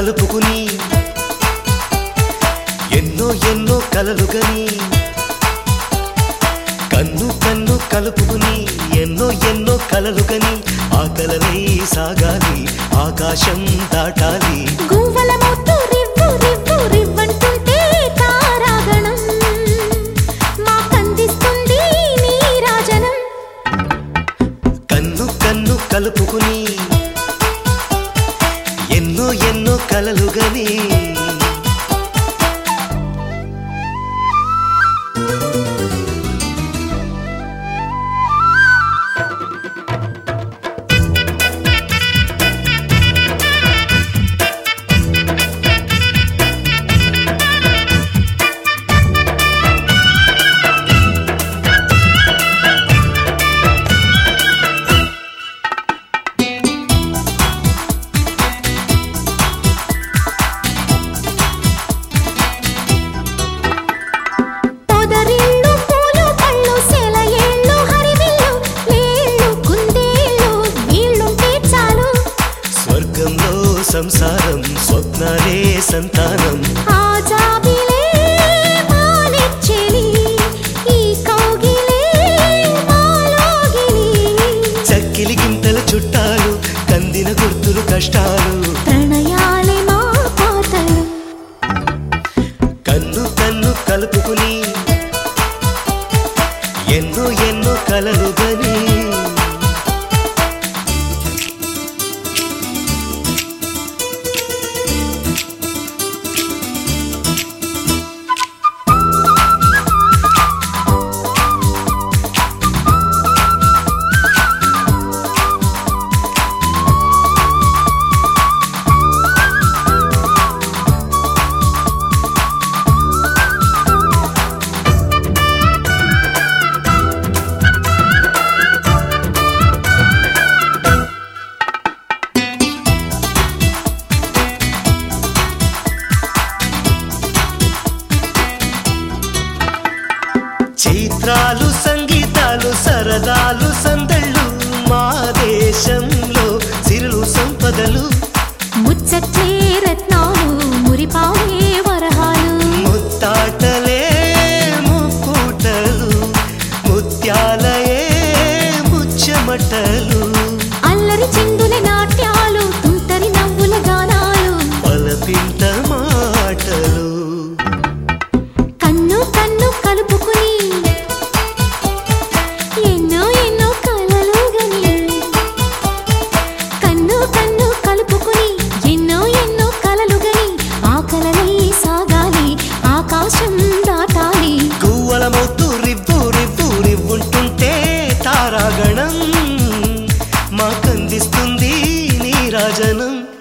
కలుపుకుని ఎన్నో ఎన్నో కలలుగని కన్ను కన్ను కలుపుకుని ఎన్నో ఎన్నో కలలుగని ఆ కలలై సాగాలి ఆకాశం దాటాలి గువ్వల మోతు రివ్వు రివ్వు రివ్వంటుంటే తారాగణం మాకందిస్తుంది నీరాజనం కన్ను కన్ను కలుపుకుని ఎన్నో ఎన్నో కలలుగని సంసారం స్వప్నాలే సంతానం ఆజాబిలే మానిచ్చెలి ఈ కౌగిలే మాలోగిలి చక్కిలి గింతల చుట్టాలు కందిన గుర్తులు కష్టాలు ప్రణయాలే మా పాటలు కన్ను కన్ను కలుపుకుని ఎన్నో ఎన్నో కలలుగని చిత్రాలు సంగీతాలు సరదాలు సందళ్ళు మా దేశంలో సిరులు సంపదలు ముచ్చటే రత్నాలు మురిపాలే వరహాలు ముత్తాటలే ముక్కుటలు ముత్యాలయే ముచ్చమటలు అల్లరి చిందుల నాట్యాలు తుంటరి నవ్వుల గానాలు పలపింట మాటలు కన్ను కన్ను కలుపుకుని ఎన్నో ఎన్నో కలలుగని కన్ను కన్ను కలుపుకుని ఎన్నో ఎన్నో కలలుగని ఆ కలలై సాగాలి ఆకాశం దాటాలి గువ్వల మోతు రివ్వు రివ్వు రివ్వుంటుంటే తారాగణం మాకందిస్తుంది నీరాజనం